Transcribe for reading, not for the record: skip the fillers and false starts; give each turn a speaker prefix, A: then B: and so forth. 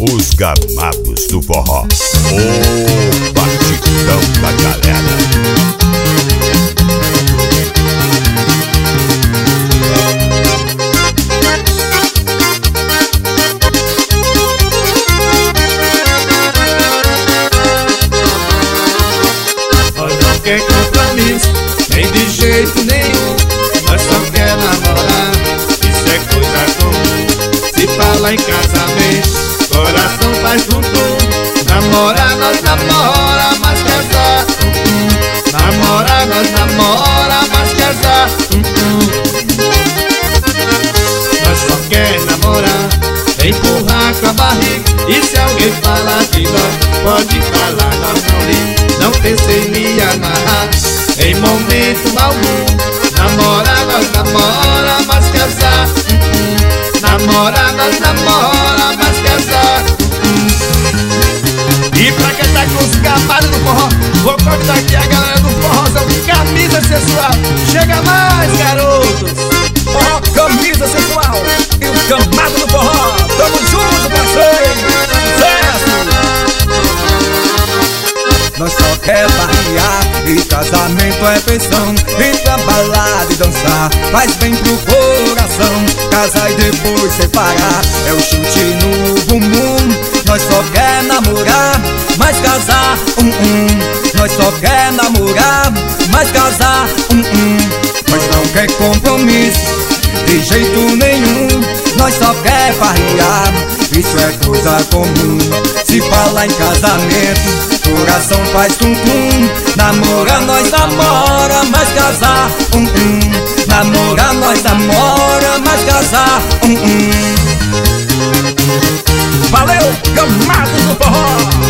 A: Os Gamados do Forró, o batidão da galera.
B: Nós não quer compromisso, nem de jeito nenhum. Nós só quer namorar, isso é coisa comum. Se fala em casamento, coração faz tum-tum. Namorar nós namora, mas casar namorar nós namora, mas casar Nós só quer namorar, empurrar com a barriga. E se alguém falar de nós, pode falar, nós não liga. Não pensei em me amarrar em momento algum. Namorar nós namora, mas casar namorar nós namora, mas casar E pra quem tá com os Gamados do Forró, vou convidar aqui a galera do Forrozão Camisa Sensual. Chega mais, garotos!
C: Forró Camisa Sensual e os Gamados do Forró. Tamo junto, parceiro! Sucesso! Nós só quer barrear e casamento é feição. Ir pra balada e dançar faz bem pro coração. Casar e depois separar é o chute no bumbum. Nós só quer namorar, mas casar Nós só quer namorar, mas casar Nós não quer compromisso de jeito nenhum. Nós só quer farrear, isso é coisa comum. Se fala em casamento, coração faz tum-tum. Namorar nós namora, mas casar Namorar nós namora, mas casar Valeu, Gamados do Forró!